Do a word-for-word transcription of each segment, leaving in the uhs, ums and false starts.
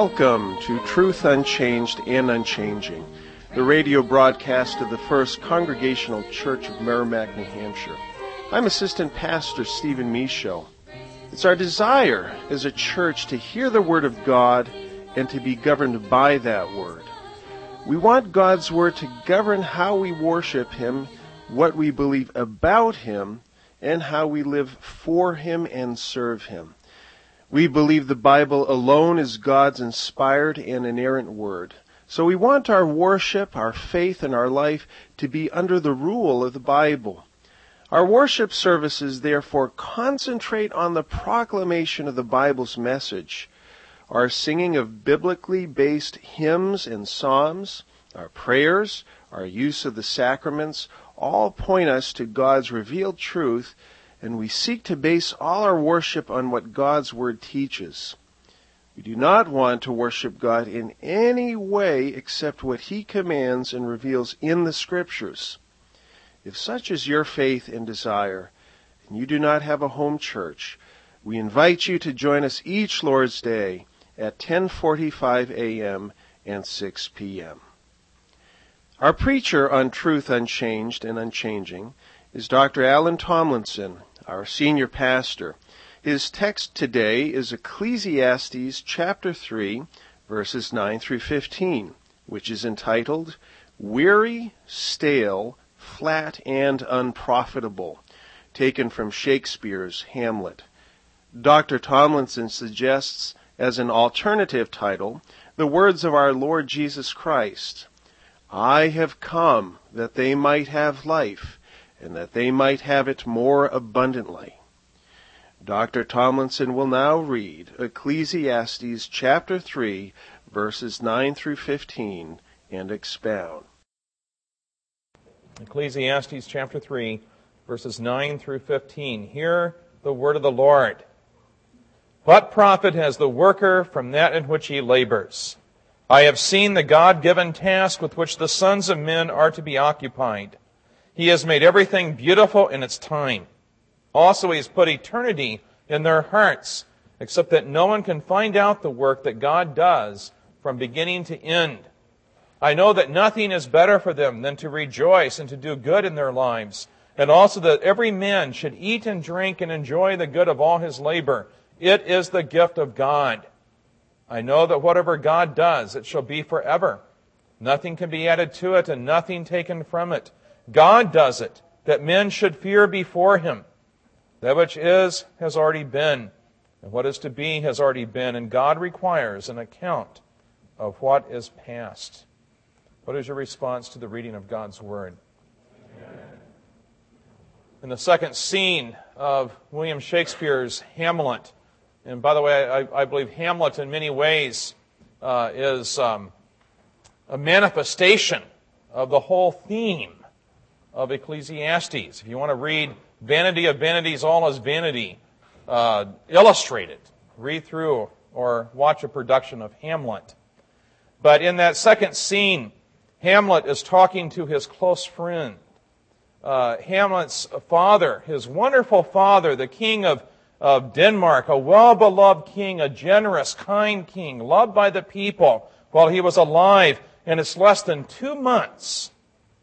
Welcome to Truth Unchanged and Unchanging, the radio broadcast of the First Congregational Church of Merrimack, New Hampshire. I'm Assistant Pastor Stephen Michaud. It's our desire as a church to hear the Word of God and to be governed by that Word. We want God's Word to govern how we worship Him, what we believe about Him, and how we live for Him and serve Him. We believe the Bible alone is God's inspired and inerrant Word. So we want our worship, our faith, and our life to be under the rule of the Bible. Our worship services, therefore, concentrate on the proclamation of the Bible's message. Our singing of biblically based hymns and psalms, our prayers, our use of the sacraments, all point us to God's revealed truth, and we seek to base all our worship on what God's Word teaches. We do not want to worship God in any way except what He commands and reveals in the Scriptures. If such is your faith and desire, and you do not have a home church, we invite you to join us each Lord's Day at ten forty-five a.m. and six p.m. Our preacher on Truth Unchanged and Unchanging is Doctor Alan Tomlinson, our senior pastor. His text today is Ecclesiastes chapter three, verses nine through fifteen, which is entitled, Weary, Stale, Flat, and Unprofitable, taken from Shakespeare's Hamlet. Doctor Tomlinson suggests, as an alternative title, the words of our Lord Jesus Christ, I have come that they might have life, and that they might have it more abundantly. Doctor Tomlinson will now read Ecclesiastes chapter three, verses nine through fifteen, and expound. Ecclesiastes chapter three, verses nine through fifteen. Hear the word of the Lord. What profit has the worker from that in which he labors? I have seen the God-given task with which the sons of men are to be occupied. He has made everything beautiful in its time. Also, He has put eternity in their hearts, except that no one can find out the work that God does from beginning to end. I know that nothing is better for them than to rejoice and to do good in their lives, and also that every man should eat and drink and enjoy the good of all his labor. It is the gift of God. I know that whatever God does, it shall be forever. Nothing can be added to it and nothing taken from it. God does it, that men should fear before Him. That which is has already been, and what is to be has already been, and God requires an account of what is past. What is your response to the reading of God's Word? Amen. In the second scene of William Shakespeare's Hamlet, and by the way, I, I believe Hamlet in many ways uh, is um, a manifestation of the whole theme of Ecclesiastes. If you want to read Vanity of Vanities, All is Vanity, uh, illustrated, read through or watch a production of Hamlet. But in that second scene, Hamlet is talking to his close friend. Uh, Hamlet's father, his wonderful father, the king of, of Denmark, a well-beloved king, a generous, kind king, loved by the people while he was alive. And it's less than two months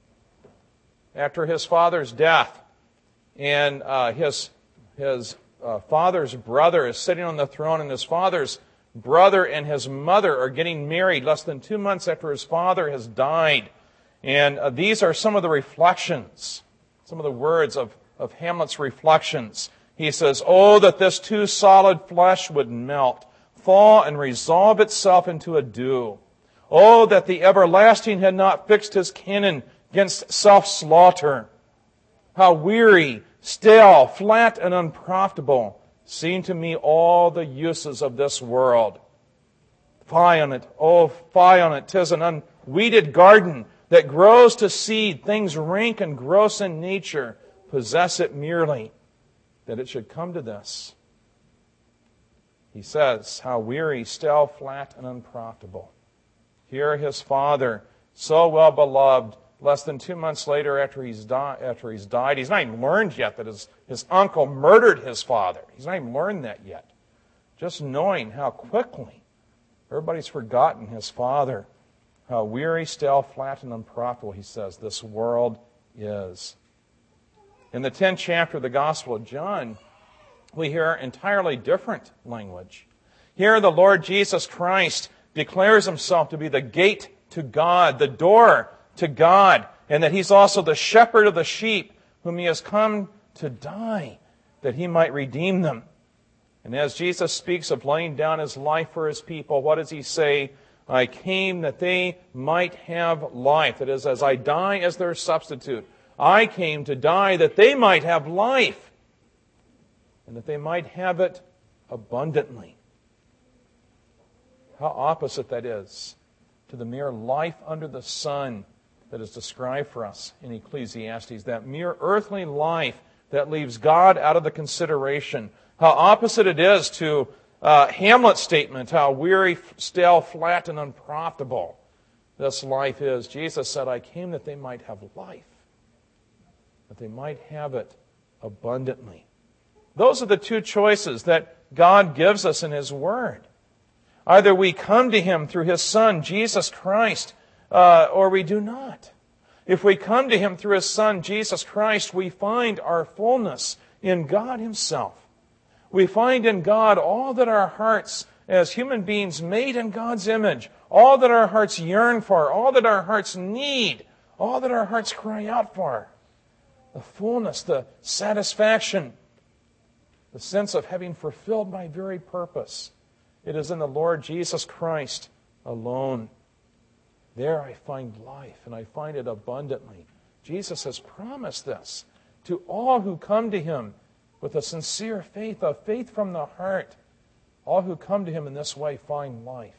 after his father's death, and uh, his his uh, father's brother is sitting on the throne, and his father's brother and his mother are getting married less than two months after his father has died. And uh, these are some of the reflections, some of the words of, of Hamlet's reflections. He says, oh, that this too solid flesh would melt, fall, and resolve itself into a dew. Oh, that the everlasting had not fixed His canon against self-slaughter. How weary, stale, flat, and unprofitable seem to me all the uses of this world. Fie on it, oh, fie on it, 'tis an unweeded garden that grows to seed. Things rank and gross in nature possess it merely, that it should come to this. He says, how weary, stale, flat, and unprofitable. Here his father, so well beloved, less than two months later after he's, di- after he's died, he's not even learned yet that his, his uncle murdered his father. He's not even learned that yet. Just knowing how quickly Everybody's forgotten his Father. How weary, stale, flat, and unprofitable, he says, this world is. In the tenth chapter of the Gospel of John, we hear entirely different language. Here the Lord Jesus Christ declares himself to be the gate to God, the door to God, and that he's also the shepherd of the sheep, whom he has come to die, that he might redeem them. And as Jesus speaks of laying down his life for his people, what does he say? I came that they might have life. That is, as I die as their substitute, I came to die that they might have life, and that they might have it abundantly. How opposite that is to the mere life under the sun that is described for us in Ecclesiastes, that mere earthly life that leaves God out of the consideration. How opposite it is to uh, Hamlet's statement, how weary, stale, flat, and unprofitable this life is. Jesus said, I came that they might have life, that they might have it abundantly. Those are the two choices that God gives us in his Word. Either we come to him through his Son, Jesus Christ, uh, or we do not. If we come to him through his Son, Jesus Christ, we find our fullness in God himself. We find in God all that our hearts, as human beings made in God's image, all that our hearts yearn for, all that our hearts need, all that our hearts cry out for. The fullness, the satisfaction, the sense of having fulfilled my very purpose. It is in the Lord Jesus Christ alone. There I find life, and I find it abundantly. Jesus has promised this to all who come to him with a sincere faith, a faith from the heart. All who come to him in this way find life.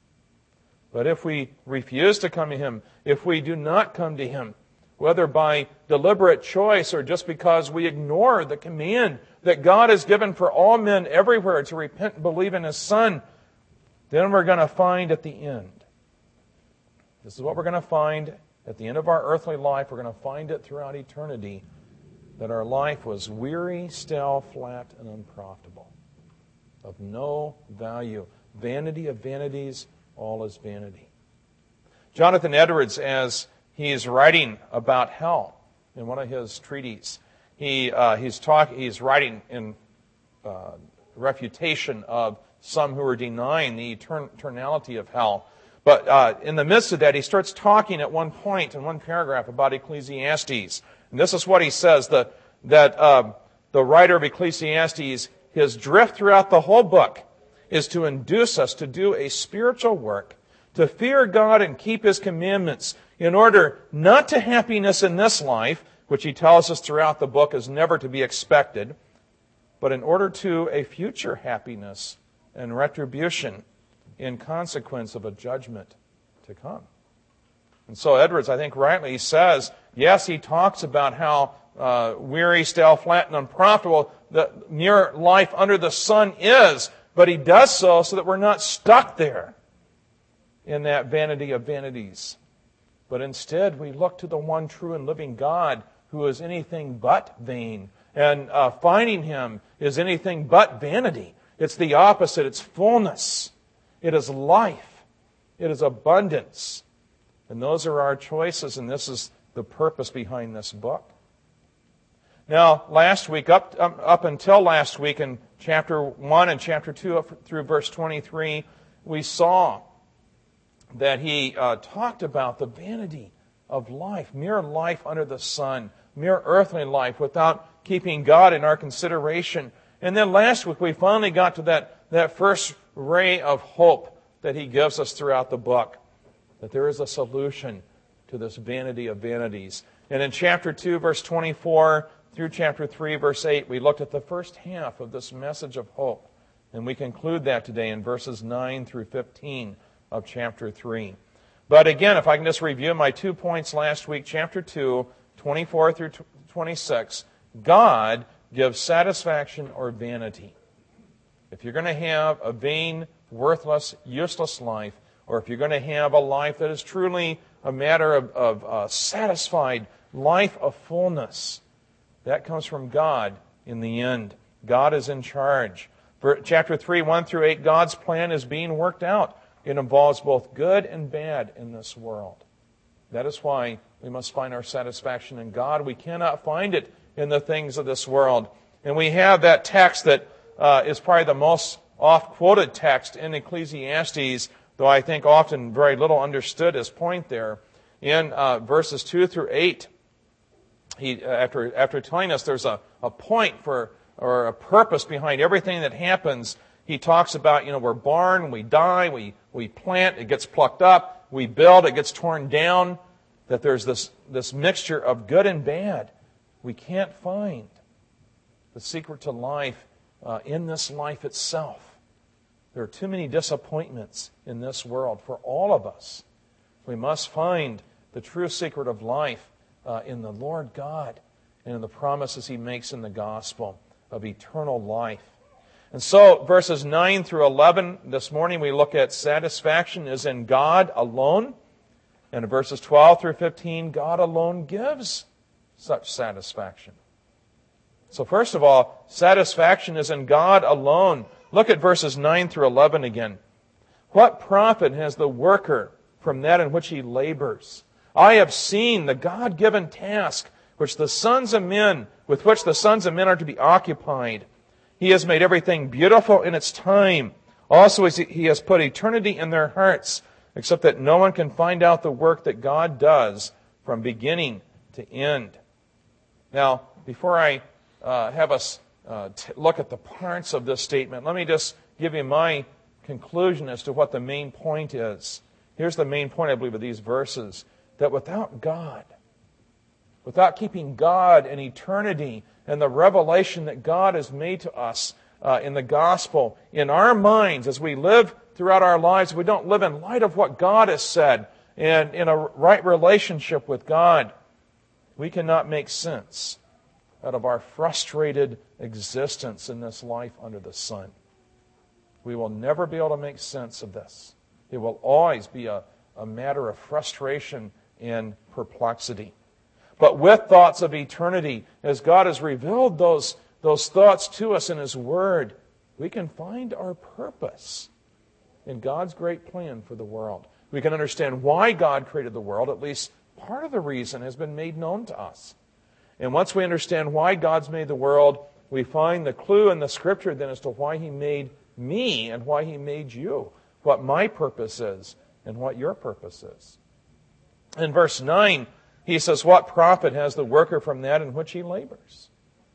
But if we refuse to come to him, if we do not come to him, whether by deliberate choice or just because we ignore the command that God has given for all men everywhere to repent and believe in his Son, then we're going to find at the end. This is what we're going to find at the end of our earthly life. We're going to find it throughout eternity, that our life was weary, stale, flat, and unprofitable, of no value. Vanity of vanities, all is vanity. Jonathan Edwards, as he's writing about hell in one of his treatises, he uh, he's talk he's writing in uh, refutation of some who are denying the etern- eternality of hell. But uh, in the midst of that, he starts talking at one point in one paragraph about Ecclesiastes. And this is what he says, the, that uh, the writer of Ecclesiastes, his drift throughout the whole book is to induce us to do a spiritual work, to fear God and keep his commandments, in order not to happiness in this life, which he tells us throughout the book is never to be expected, but in order to a future happiness and retribution in consequence of a judgment to come. And so Edwards, I think rightly says, yes, he talks about how uh, weary, stale, flat, and unprofitable the mere life under the sun is, but he does so so that we're not stuck there in that vanity of vanities. But instead, we look to the one true and living God, who is anything but vain. And uh, finding him is anything but vanity. It's the opposite. It's fullness. It is life. It is abundance. And those are our choices, and this is the purpose behind this book. Now, last week, up, up, up until last week in chapter one and chapter two up through verse twenty-three, we saw that he uh, talked about the vanity of life, mere life under the sun, mere earthly life without keeping God in our consideration. And then last week we finally got to that, that first ray of hope that he gives us throughout the book, that there is a solution to this vanity of vanities. And in chapter two, verse twenty-four through chapter three, verse eight, we looked at the first half of this message of hope. And we conclude that today in verses nine through fifteen of chapter three. But again, if I can just review my two points last week, chapter two, twenty-four through twenty-six, God gives satisfaction or vanity. If you're going to have a vain, worthless, useless life, or if you're going to have a life that is truly a matter of, of uh, satisfied life of fullness, that comes from God in the end. God is in charge. For chapter three, one through eight, God's plan is being worked out. it involves both good and bad in this world. That is why we must find our satisfaction in God. We cannot find it in the things of this world. And we have that text that uh, is probably the most oft-quoted text in Ecclesiastes, though I think often very little understood his point there. In uh, verses two through eight, he, after, after telling us there's a, a point for or a purpose behind everything that happens, he talks about, you know, we're born, we die, we, we plant, it gets plucked up, we build, it gets torn down, that there's this, this mixture of good and bad. We can't find the secret to life uh, in this life itself. There are too many disappointments in this world for all of us. We must find the true secret of life uh, in the Lord God and in the promises He makes in the gospel of eternal life. And so, verses nine through eleven, this morning we look at satisfaction is in God alone. And in verses twelve through fifteen, God alone gives such satisfaction. So first of all, satisfaction is in God alone. Look at verses nine through eleven again. What profit has the worker from that in which he labors? I have seen the God-given task which the sons of men, with which the sons of men are to be occupied. He has made everything beautiful in its time. Also, He has put eternity in their hearts, except that no one can find out the work that God does from beginning to end. Now, before I uh, have us uh, t- look at the parts of this statement, let me just give you my conclusion as to what the main point is. Here's the main point, I believe, of these verses, that without God, without keeping God in eternity and the revelation that God has made to us uh, in the gospel, in our minds as we live throughout our lives, we don't live in light of what God has said and in a right relationship with God, we cannot make sense out of our frustrated existence in this life under the sun. We will never be able to make sense of this. It will always be a, a matter of frustration and perplexity. But with thoughts of eternity, as God has revealed those, those thoughts to us in His Word, we can find our purpose in God's great plan for the world. We can understand why God created the world. At least part of the reason has been made known to us. And once we understand why God's made the world, we find the clue in the Scripture then as to why He made me and why He made you, what my purpose is and what your purpose is. In verse nine, he says, what profit has the worker from that in which he labors?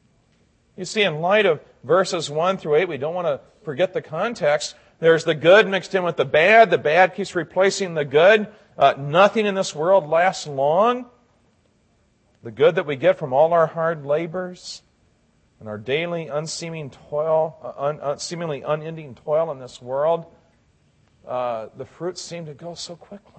You see, in light of verses one through eight, we don't want to forget the context. There's the good mixed in with the bad. The bad keeps replacing the good. Uh, nothing in this world lasts long. The good that we get from all our hard labors and our daily unseeming toil, uh, un, uh, seemingly unending toil in this world, uh, the fruits seem to go so quickly.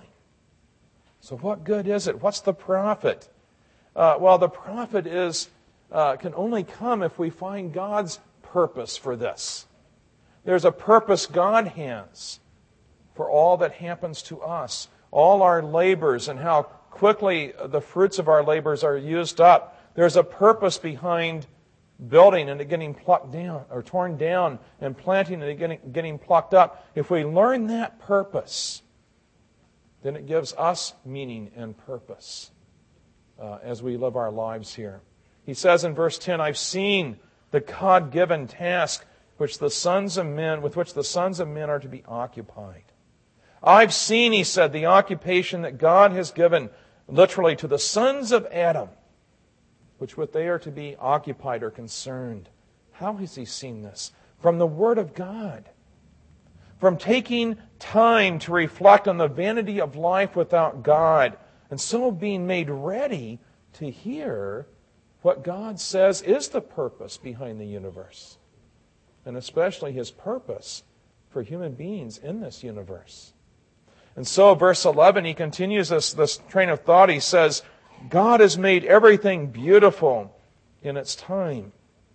So what good is it? What's the profit? Uh, well, the profit is uh, can only come if we find God's purpose for this. There's a purpose God has for all that happens to us, all our labors and how quickly the fruits of our labors are used up. There's a purpose behind building and it getting plucked down or torn down and planting and it getting, getting plucked up. If we learn that purpose, then it gives us meaning and purpose uh, as we live our lives here. He says in verse ten, I've seen the God-given task which the sons of men, with which the sons of men are to be occupied. I've seen, he said, the occupation that God has given literally to the sons of Adam, which with they are to be occupied or concerned. How has he seen this? From the Word of God. From taking time to reflect on the vanity of life without God, and so being made ready to hear what God says is the purpose behind the universe, and especially His purpose for human beings in this universe. And so, verse eleven, he continues this, this train of thought. He says, God has made everything beautiful in its time.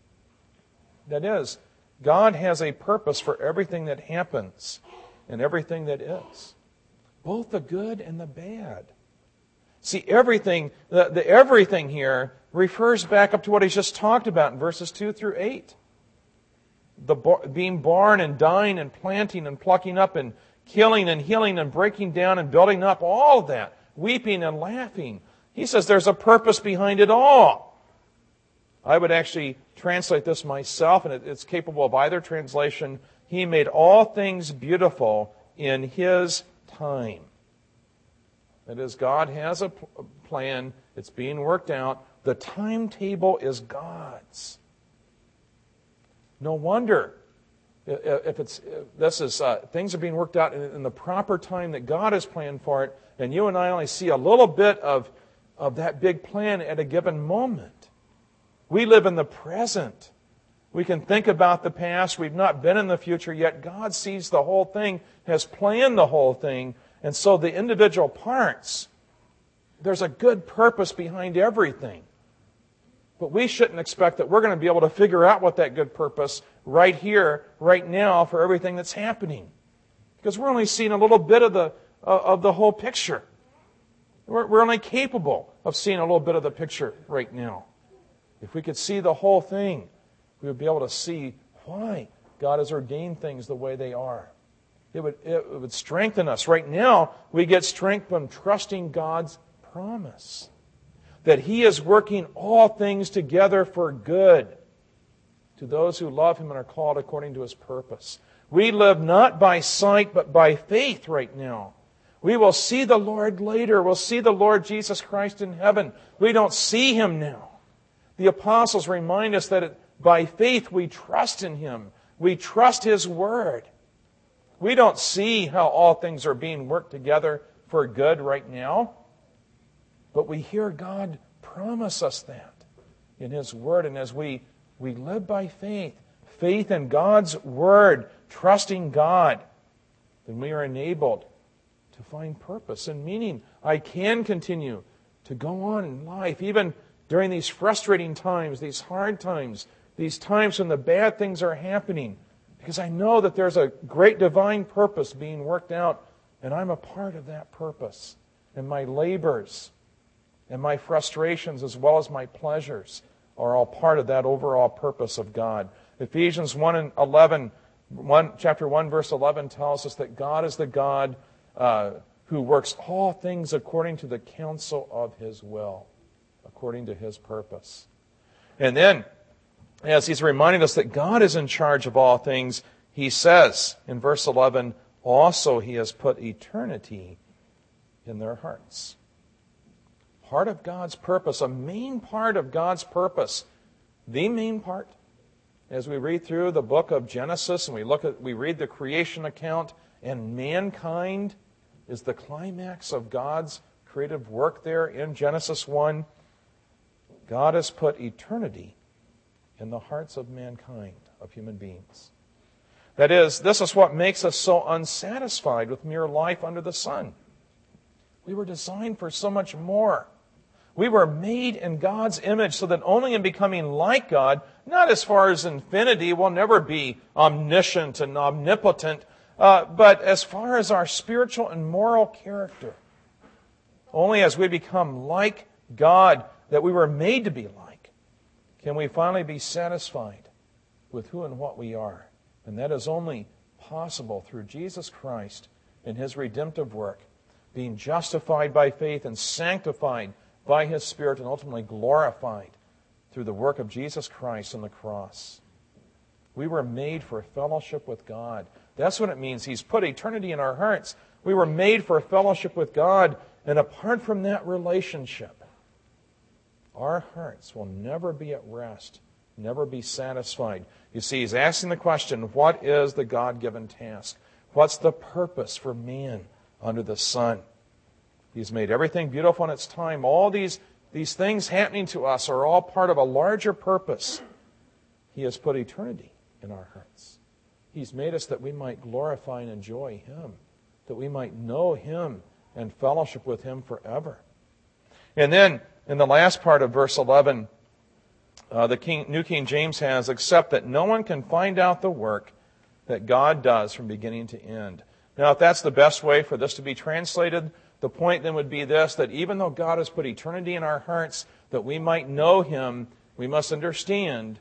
That is, God has a purpose for everything that happens and everything that is, both the good and the bad. See, everything, the, the everything here refers back up to what he's just talked about in verses two through eight. The being born and dying and planting and plucking up and killing and healing and breaking down and building up, all of that, weeping and laughing. He says there's a purpose behind it all. I would actually translate this myself, and it, it's capable of either translation. He made all things beautiful in His time. That is, God has a plan. It's being worked out. The timetable is God's. No wonder if it's if this is uh, things are being worked out in, in the proper time that God has planned for it, and you and I only see a little bit of of that big plan at a given moment. We live in the present. We can think about the past. We've not been in the future yet. God sees the whole thing, has planned the whole thing, and so the individual parts, there's a good purpose behind everything. But we shouldn't expect that we're going to be able to figure out what that good purpose right here, right now, for everything that's happening. Because we're only seeing a little bit of the of the whole picture. We're, we're only capable of seeing a little bit of the picture right now. If we could see the whole thing, we would be able to see why God has ordained things the way they are. It would, it would strengthen us. Right now, we get strength from trusting God's promise. That He is working all things together for good to those who love Him and are called according to His purpose. We live not by sight, but by faith right now. We will see the Lord later. We'll see the Lord Jesus Christ in heaven. We don't see Him now. The apostles remind us that it, by faith we trust in Him. We trust His Word. We don't see how all things are being worked together for good right now. But we hear God promise us that in His Word. And as we, we live by faith, faith in God's Word, trusting God, then we are enabled to find purpose and meaning. I can continue to go on in life, even during these frustrating times, these hard times, these times when the bad things are happening, because I know that there's a great divine purpose being worked out, and I'm a part of that purpose. And my labors and my frustrations as well as my pleasures are all part of that overall purpose of God. Ephesians one and eleven, one, chapter one, verse eleven tells us that God is the God uh, who works all things according to the counsel of His will, according to His purpose. And then, as He's reminding us that God is in charge of all things, He says in verse eleven, also He has put eternity in their hearts. Part of God's purpose, a main part of God's purpose, the main part, as we read through the book of Genesis and we look at, we read the creation account, and mankind is the climax of God's creative work there in Genesis one. God has put eternity in the hearts of mankind, of human beings. That is, this is what makes us so unsatisfied with mere life under the sun. We were designed for so much more. We were made in God's image so that only in becoming like God, not as far as infinity, we'll never be omniscient and omnipotent, uh, but as far as our spiritual and moral character. Only as we become like God, that we were made to be like, can we finally be satisfied with who and what we are. And that is only possible through Jesus Christ and His redemptive work, being justified by faith and sanctified by His Spirit and ultimately glorified through the work of Jesus Christ on the cross. We were made for fellowship with God. That's what it means. He's put eternity in our hearts. We were made for fellowship with God, and apart from that relationship, our hearts will never be at rest, never be satisfied. You see, he's asking the question, what is the God-given task? What's the purpose for man under the sun? He's made everything beautiful in its time. All these, these things happening to us are all part of a larger purpose. He has put eternity in our hearts. He's made us that we might glorify and enjoy Him, that we might know Him and fellowship with Him forever. And then, in the last part of verse eleven, uh, the King, New King James has, except that no one can find out the work that God does from beginning to end. Now, if that's the best way for this to be translated, the point then would be this, that even though God has put eternity in our hearts, that we might know Him, we must understand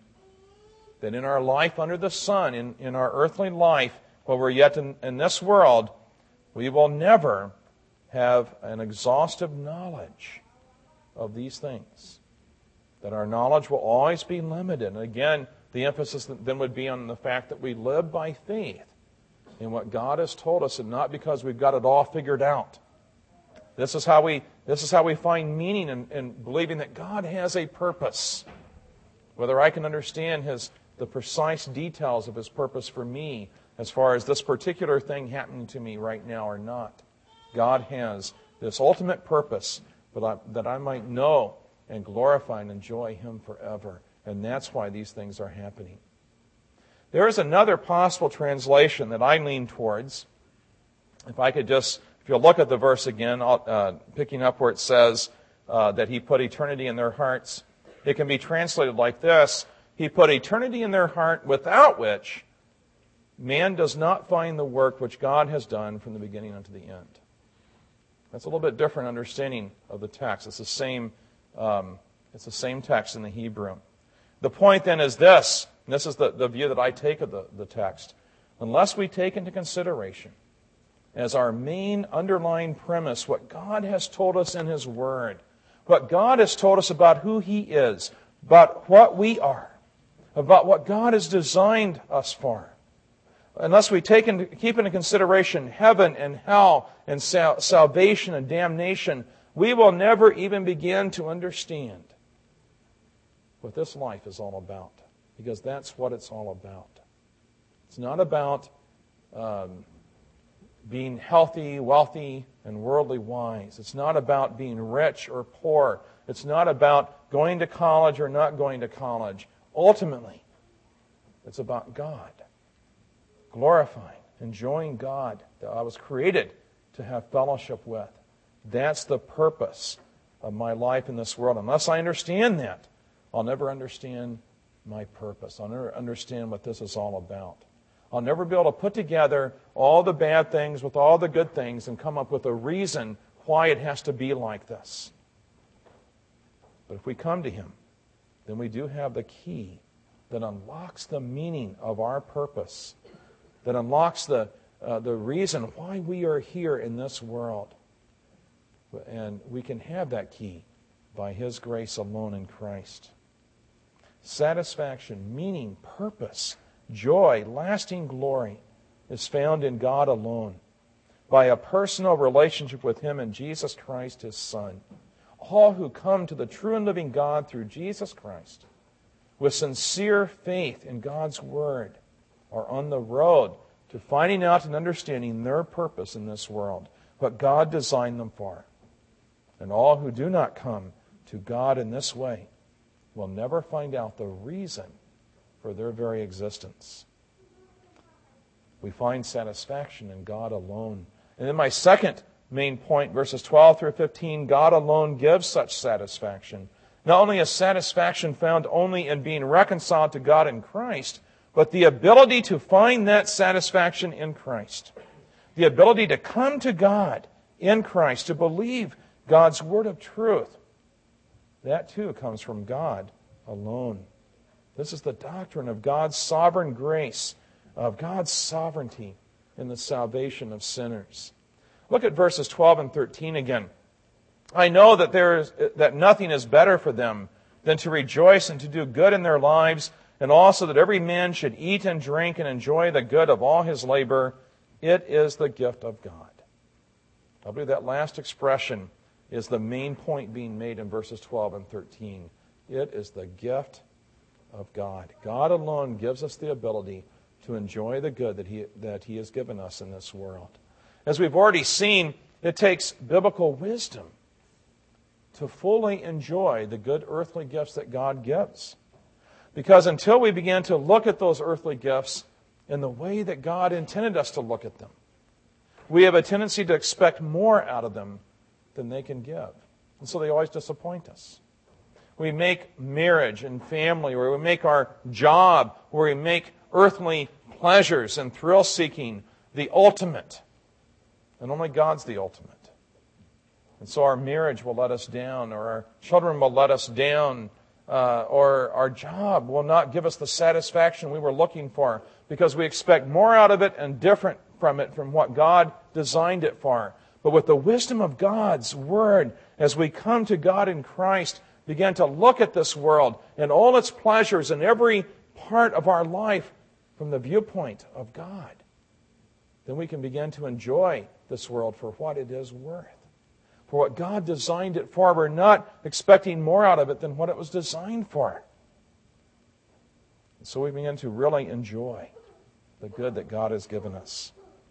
that in our life under the sun, in, in our earthly life, while we're yet in, in this world, We will never have an exhaustive knowledge of these things. That our knowledge will always be limited. And again, the emphasis then would be on the fact that we live by faith in what God has told us, and not because we've got it all figured out. This is how we, this is how we find meaning in, in believing that God has a purpose. Whether I can understand His the precise details of His purpose for me as far as this particular thing happening to me right now or not. God has this ultimate purpose but I, that I might know and glorify and enjoy Him forever. And that's why these things are happening. There is another possible translation that I lean towards. If I could just, if you'll look at the verse again, uh, picking up where it says uh, that He put eternity in their hearts, it can be translated like this: He put eternity in their heart, without which man does not find the work which God has done from the beginning unto the end. That's a little bit different understanding of the text. It's the same, um, it's the same text in the Hebrew. The point then is this, and this is the, the view that I take of the, the text. Unless we take into consideration as our main underlying premise what God has told us in His Word, what God has told us about who He is, about what we are, about what God has designed us for, unless we take into, keep into consideration heaven and hell and sal- salvation and damnation, we will never even begin to understand what this life is all about. Because that's what it's all about. It's not about um, being healthy, wealthy, and worldly wise. It's not about being rich or poor. It's not about going to college or not going to college. Ultimately, it's about God. Glorifying, enjoying God that I was created to have fellowship with. That's the purpose of my life in this world. Unless I understand that, I'll never understand my purpose. I'll never understand what this is all about. I'll never be able to put together all the bad things with all the good things and come up with a reason why it has to be like this. But if we come to Him, then we do have the key that unlocks the meaning of our purpose, that unlocks the, uh, the reason why we are here in this world. And we can have that key by His grace alone in Christ. Satisfaction, meaning, purpose, joy, lasting glory is found in God alone, by a personal relationship with Him and Jesus Christ, His Son. All who come to the true and living God through Jesus Christ with sincere faith in God's Word are on the road to finding out and understanding their purpose in this world, what God designed them for. And all who do not come to God in this way will never find out the reason for their very existence. We find satisfaction in God alone. And then my second main point, verses twelve through fifteen, God alone gives such satisfaction. Not only a satisfaction found only in being reconciled to God in Christ, but the ability to find that satisfaction in Christ. The ability to come to God in Christ, to believe God's word of truth. That too comes from God alone. This is the doctrine of God's sovereign grace, of God's sovereignty in the salvation of sinners. Look at verses twelve and thirteen again. I know that there is that nothing is better for them than to rejoice and to do good in their lives, and also that every man should eat and drink and enjoy the good of all his labor. It is the gift of God. I believe that last expression is the main point being made in verses twelve and thirteen. It is the gift of God. God alone gives us the ability to enjoy the good that He, that He has given us in this world. As we've already seen, it takes biblical wisdom to fully enjoy the good earthly gifts that God gives. Because until we begin to look at those earthly gifts in the way that God intended us to look at them, we have a tendency to expect more out of them than they can give. And so they always disappoint us. We make marriage and family, or we make our job, or we make earthly pleasures and thrill-seeking the ultimate. And only God's the ultimate. And so our marriage will let us down, or our children will let us down, uh, or our job will not give us the satisfaction we were looking for, because we expect more out of it and different from it from what God designed it for. But with the wisdom of God's Word, as we come to God in Christ, begin to look at this world and all its pleasures and every part of our life from the viewpoint of God, then we can begin to enjoy this world for what it is worth. For what God designed it for. We're not expecting more out of it than what it was designed for. And so we begin to really enjoy the good that God has given us.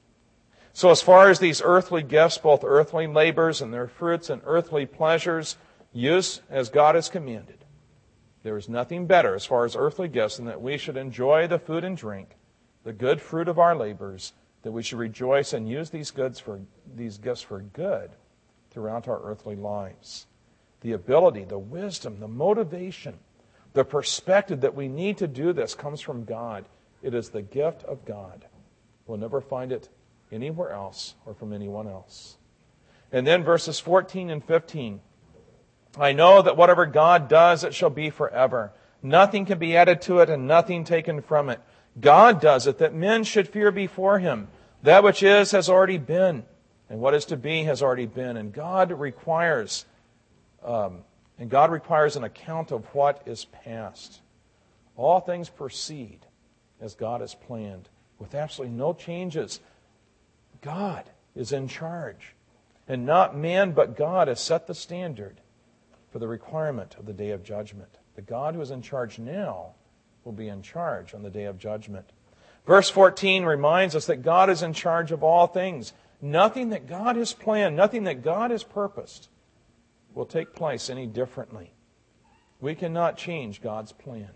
So as far as these earthly gifts, both earthly labors and their fruits and earthly pleasures, use as God has commanded, there is nothing better as far as earthly gifts than that we should enjoy the food and drink, the good fruit of our labors, that we should rejoice and use these goods for these gifts for good throughout our earthly lives. The ability, the wisdom, the motivation, the perspective that we need to do this comes from God. It is the gift of God. We'll never find it anywhere else or from anyone else. And then verses fourteen and fifteen. I know that whatever God does, it shall be forever. Nothing can be added to it and nothing taken from it. God does it, that men should fear before Him. That which is has already been, and what is to be has already been. And God requires, um, and God requires an account of what is past. All things proceed as God has planned, with absolutely no changes. God is in charge, and not man, but God has set the standard for the requirement of the day of judgment. The God who is in charge now will be in charge on the day of judgment. Verse fourteen reminds us that God is in charge of all things. Nothing that God has planned, nothing that God has purposed will take place any differently. We cannot change God's plan.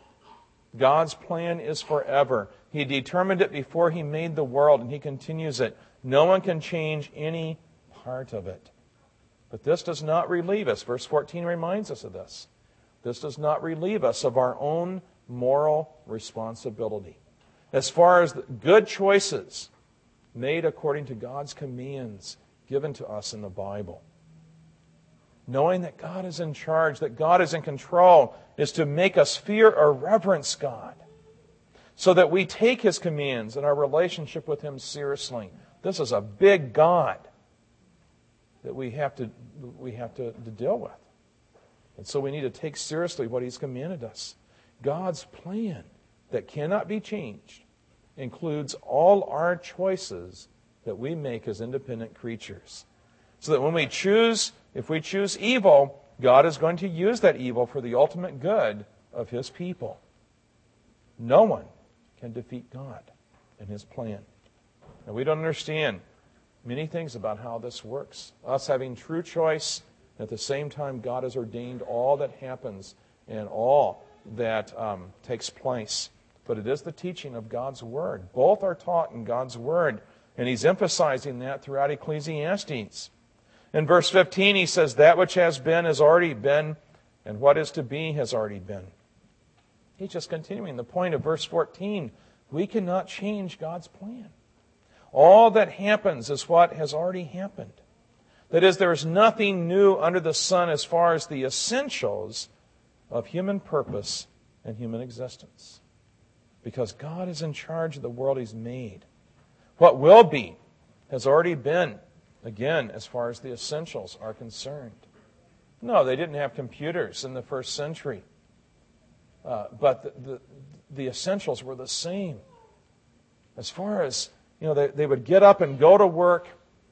God's plan is forever. He determined it before He made the world, and He continues it. No one can change any part of it. But this does not relieve us. Verse fourteen reminds us of this. This does not relieve us of our own moral responsibility. As far as the good choices made according to God's commands given to us in the Bible. Knowing that God is in charge, that God is in control, is to make us fear or reverence God, so that we take His commands and our relationship with Him seriously. This is a big God that we have to we have to, to deal with. And so we need to take seriously what He's commanded us. God's plan that cannot be changed includes all our choices that we make as independent creatures. So that when we choose, if we choose evil, God is going to use that evil for the ultimate good of His people. No one can defeat God and His plan. And we don't understand many things about how this works. Us having true choice, at the same time God has ordained all that happens and all that um, takes place. But it is the teaching of God's Word. Both are taught in God's Word, and He's emphasizing that throughout Ecclesiastes. In verse fifteen, he says, that which has been has already been, and what is to be has already been. He's just continuing the point of verse fourteen. We cannot change God's plan. All that happens is what has already happened. That is, there is nothing new under the sun as far as the essentials of human purpose and human existence. Because God is in charge of the world He's made. What will be has already been, again, as far as the essentials are concerned. No, they didn't have computers in the first century. Uh, but the, the, the essentials were the same. As far as, you know, they, they would get up and go to work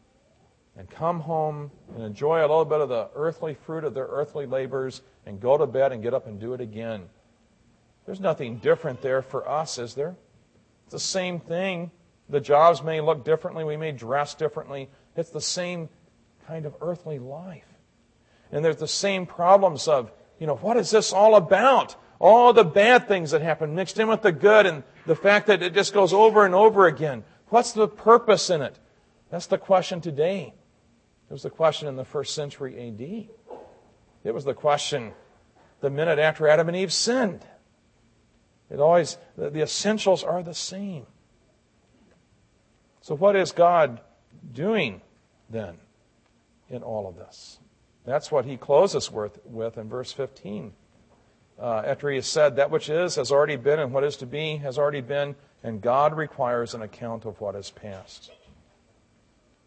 and come home and enjoy a little bit of the earthly fruit of their earthly labors and go to bed and get up and do it again. There's nothing different there for us, is there? It's the same thing. The jobs may look differently. We may dress differently. It's the same kind of earthly life. And there's the same problems of, you know, what is this all about? All the bad things that happen mixed in with the good, and the fact that it just goes over and over again. What's the purpose in it? That's the question today. It was the question in the first century A D. It was the question the minute after Adam and Eve sinned. It always, the essentials are the same. So what is God doing then in all of this? That's what He closes with, with in verse fifteen. Uh, after He has said, that which is has already been, and what is to be has already been, and God requires an account of what is past.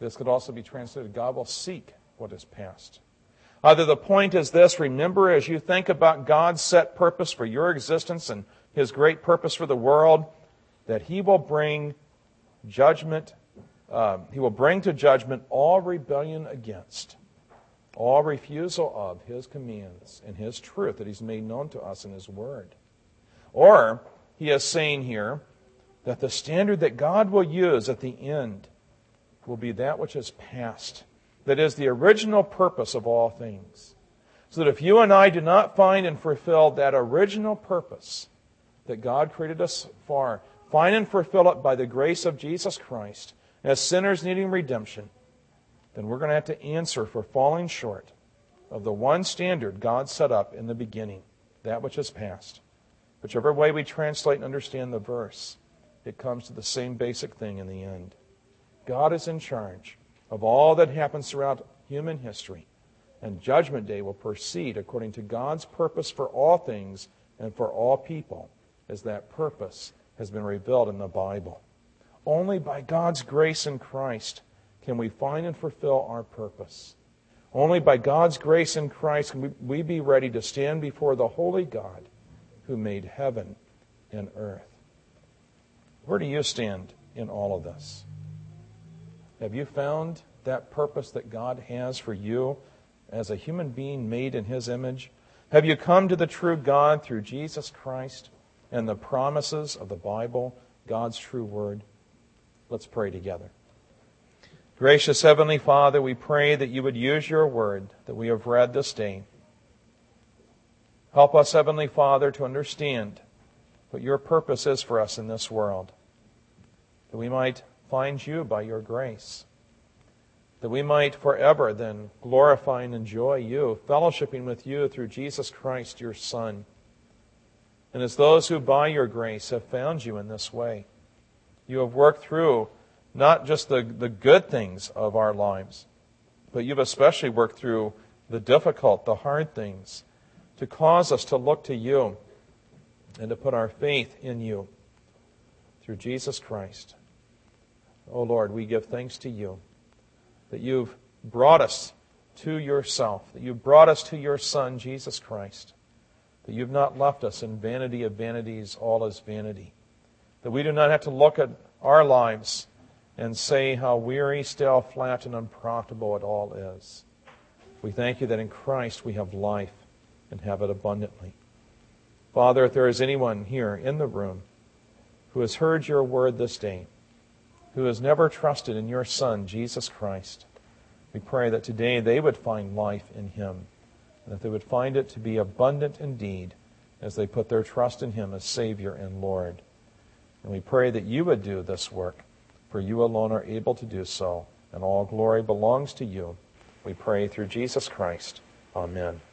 This could also be translated, God will seek what is past. Either the point is this: remember, as you think about God's set purpose for your existence and His great purpose for the world, that He will bring judgment, uh, He will bring to judgment all rebellion against, all refusal of His commands and His truth that He's made known to us in His Word. Or, He is saying here that the standard that God will use at the end will be that which is past, that is the original purpose of all things. So that if you and I do not find and fulfill that original purpose that God created us for, find and fulfill it by the grace of Jesus Christ as sinners needing redemption, then we're going to have to answer for falling short of the one standard God set up in the beginning, that which is past. Whichever way we translate and understand the verse, it comes to the same basic thing in the end. God is in charge of all that happens throughout human history, and Judgment Day will proceed according to God's purpose for all things and for all people, as that purpose has been revealed in the Bible. Only by God's grace in Christ can we find and fulfill our purpose. Only by God's grace in Christ can we be ready to stand before the holy God who made heaven and earth. Where do you stand in all of this? Have you found that purpose that God has for you as a human being made in His image? Have you come to the true God through Jesus Christ and the promises of the Bible, God's true word? Let's pray together. Gracious Heavenly Father, we pray that you would use your word that we have read this day. Help us, Heavenly Father, to understand what your purpose is for us in this world, that we might find you by your grace, that we might forever then glorify and enjoy you, fellowshipping with you through Jesus Christ, your Son. And as those who by your grace have found you in this way, you have worked through not just the, the good things of our lives, but you've especially worked through the difficult, the hard things, to cause us to look to you and to put our faith in you through Jesus Christ. Oh Lord, we give thanks to you that you've brought us to yourself, that you've brought us to your Son, Jesus Christ, that you've not left us in vanity of vanities, all is vanity, that we do not have to look at our lives and say how weary, stale, flat, and unprofitable it all is. We thank you that in Christ we have life and have it abundantly. Father, if there is anyone here in the room who has heard your word this day, who has never trusted in your Son, Jesus Christ, we pray that today they would find life in Him, and that they would find it to be abundant indeed as they put their trust in Him as Savior and Lord. And we pray that you would do this work, for you alone are able to do so, and all glory belongs to you. We pray through Jesus Christ. Amen.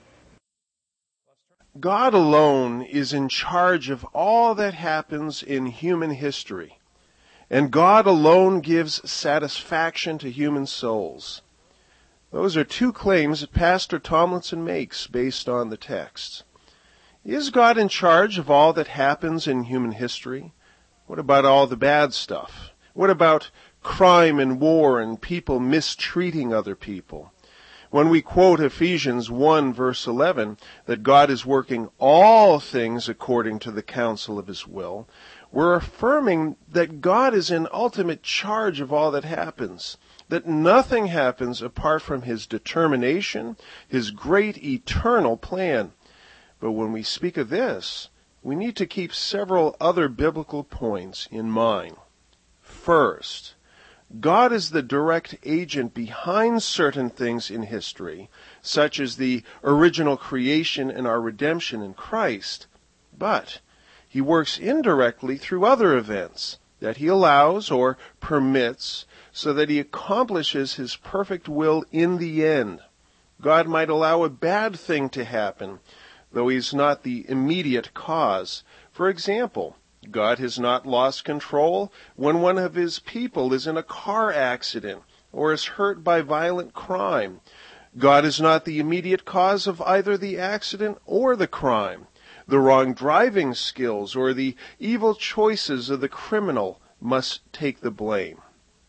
God alone is in charge of all that happens in human history, and God alone gives satisfaction to human souls. Those are two claims that Pastor Tomlinson makes based on the text. Is God in charge of all that happens in human history? What about all the bad stuff? What about crime and war and people mistreating other people? When we quote Ephesians one, verse eleven, that God is working all things according to the counsel of His will, we're affirming that God is in ultimate charge of all that happens, that nothing happens apart from His determination, His great eternal plan. But when we speak of this, we need to keep several other biblical points in mind. First, God is the direct agent behind certain things in history, such as the original creation and our redemption in Christ, but He works indirectly through other events that He allows or permits so that He accomplishes His perfect will in the end. God might allow a bad thing to happen, though He's not the immediate cause. For example, God has not lost control when one of His people is in a car accident or is hurt by violent crime. God is not the immediate cause of either the accident or the crime. The wrong driving skills or the evil choices of the criminal must take the blame.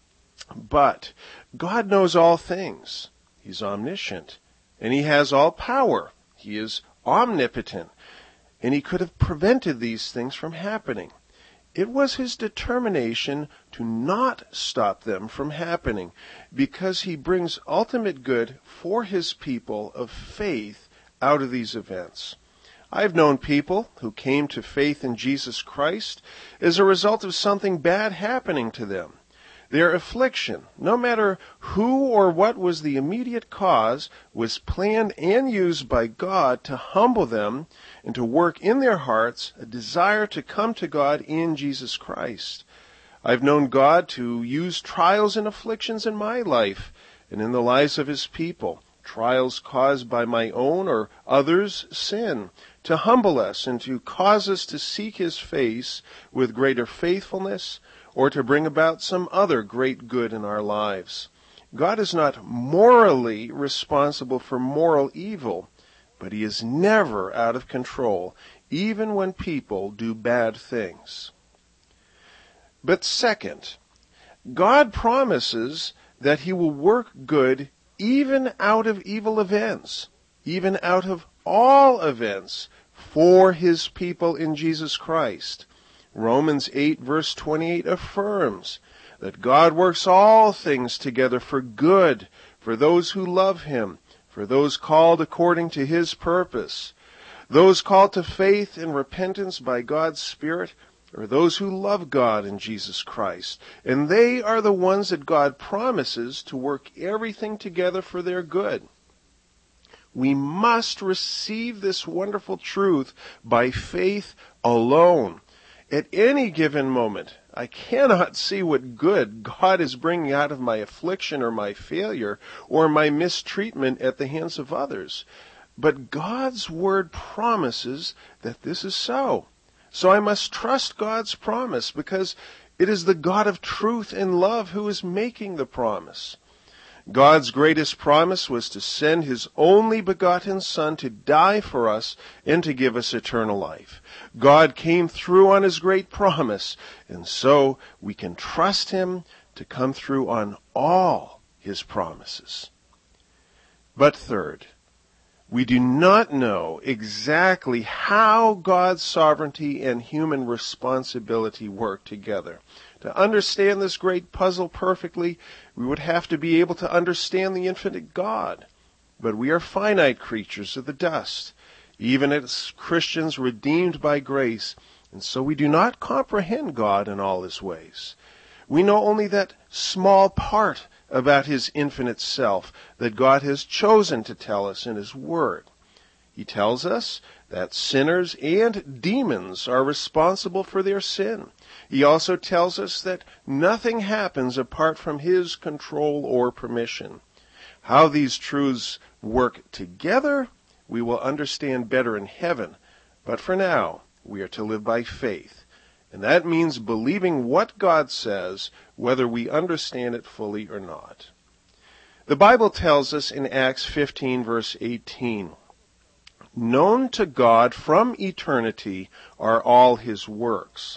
But God knows all things. He's omniscient, and he has all power. He is omnipotent, and he could have prevented these things from happening. It was his determination to not stop them from happening, because he brings ultimate good for his people of faith out of these events. I've known people who came to faith in Jesus Christ as a result of something bad happening to them. Their affliction, no matter who or what was the immediate cause, was planned and used by God to humble them and to work in their hearts a desire to come to God in Jesus Christ. I've known God to use trials and afflictions in my life and in the lives of his people, trials caused by my own or others' sin, to humble us and to cause us to seek his face with greater faithfulness, or to bring about some other great good in our lives. God is not morally responsible for moral evil, but he is never out of control, even when people do bad things. But second, God promises that he will work good even out of evil events, even out of all events, for his people in Jesus Christ. Romans eight verse twenty-eight affirms that God works all things together for good for those who love him, for those called according to his purpose. Those called to faith and repentance by God's Spirit are those who love God and Jesus Christ, and they are the ones that God promises to work everything together for their good. We must receive this wonderful truth by faith alone. At any given moment, I cannot see what good God is bringing out of my affliction or my failure or my mistreatment at the hands of others. But God's word promises that this is so. So I must trust God's promise, because it is the God of truth and love who is making the promise. God's greatest promise was to send his only begotten Son to die for us and to give us eternal life. God came through on his great promise, and so we can trust him to come through on all his promises. But third, we do not know exactly how God's sovereignty and human responsibility work together. To understand this great puzzle perfectly, we would have to be able to understand the infinite God. But we are finite creatures of the dust, even as Christians redeemed by grace, and so we do not comprehend God in all his ways. We know only that small part about his infinite self that God has chosen to tell us in his word. He tells us that sinners and demons are responsible for their sin. He also tells us that nothing happens apart from his control or permission. How these truths work together, we will understand better in heaven. But for now, we are to live by faith. And that means believing what God says, whether we understand it fully or not. The Bible tells us in Acts fifteen, verse eighteen, "Known to God from eternity are all his works."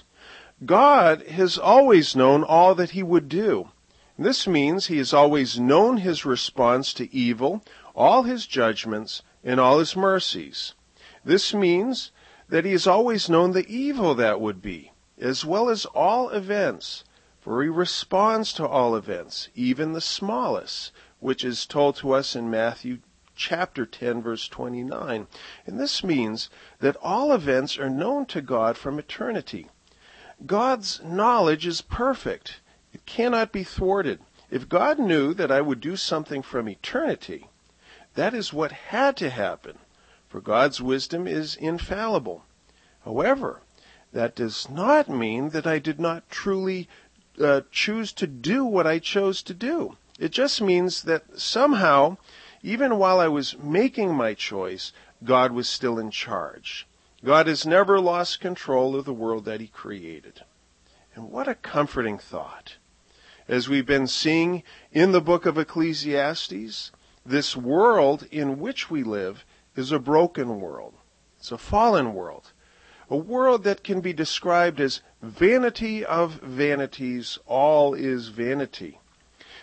God has always known all that he would do. This means he has always known his response to evil, all his judgments, and all his mercies. This means that he has always known the evil that would be, as well as all events, for he responds to all events, even the smallest, which is told to us in Matthew chapter ten, verse twenty-nine. And this means that all events are known to God from eternity. God's knowledge is perfect. It cannot be thwarted. If God knew that I would do something from eternity, that is what had to happen, for God's wisdom is infallible. However, that does not mean that I did not truly uh, choose to do what I chose to do. It just means that somehow, even while I was making my choice, God was still in charge. God has never lost control of the world that he created. And what a comforting thought. As we've been seeing in the book of Ecclesiastes, this world in which we live is a broken world. It's a fallen world. A world that can be described as vanity of vanities, all is vanity.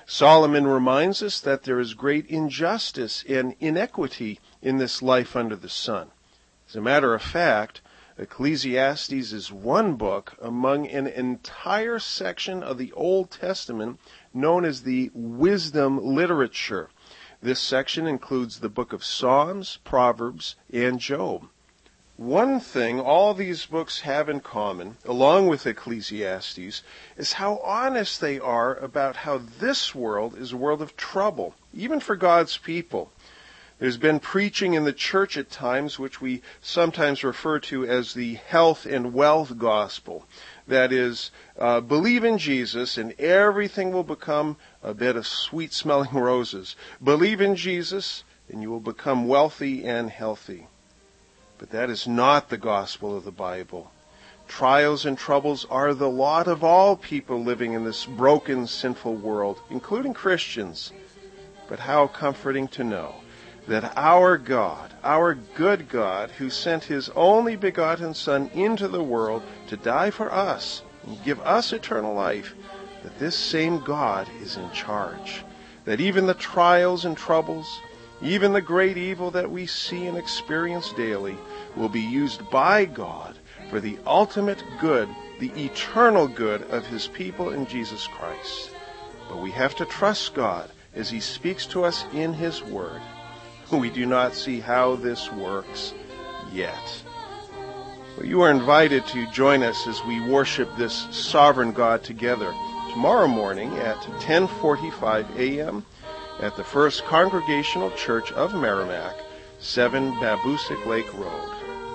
Solomon reminds us that there is great injustice and inequity in this life under the sun. As a matter of fact, Ecclesiastes is one book among an entire section of the Old Testament known as the wisdom literature. This section includes the book of Psalms, Proverbs, and Job. One thing all these books have in common, along with Ecclesiastes, is how honest they are about how this world is a world of trouble, even for God's people. There's been preaching in the church at times which we sometimes refer to as the health and wealth gospel. That is, uh, believe in Jesus and everything will become a bed of sweet-smelling roses. Believe in Jesus and you will become wealthy and healthy. But that is not the gospel of the Bible. Trials and troubles are the lot of all people living in this broken, sinful world, including Christians. But how comforting to know that our God, our good God, who sent his only begotten Son into the world to die for us and give us eternal life, that this same God is in charge. That even the trials and troubles, even the great evil that we see and experience daily, will be used by God for the ultimate good, the eternal good of his people in Jesus Christ. But we have to trust God as he speaks to us in his word. We do not see how this works yet. Well, you are invited to join us as we worship this sovereign God together tomorrow morning at ten forty-five a.m. at the First Congregational Church of Merrimack, seven Babusick Lake Road.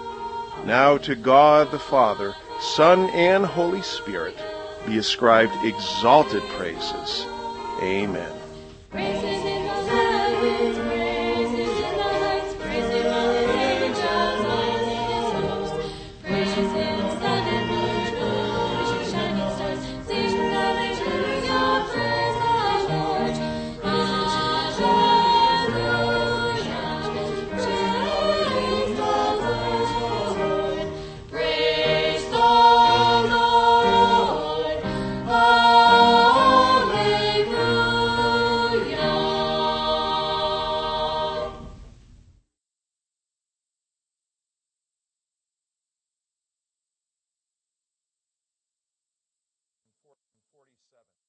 Now to God the Father, Son, and Holy Spirit be ascribed exalted praises. Amen. Praises in the heavens, praises in the heights, praises of the angels, lights his host. Praises in the sun and moon, praises shining stars. Sing hallelujah, praise the Lord. Hallelujah, praise the Lord. Praise the Lord. Hallelujah. forty-seven.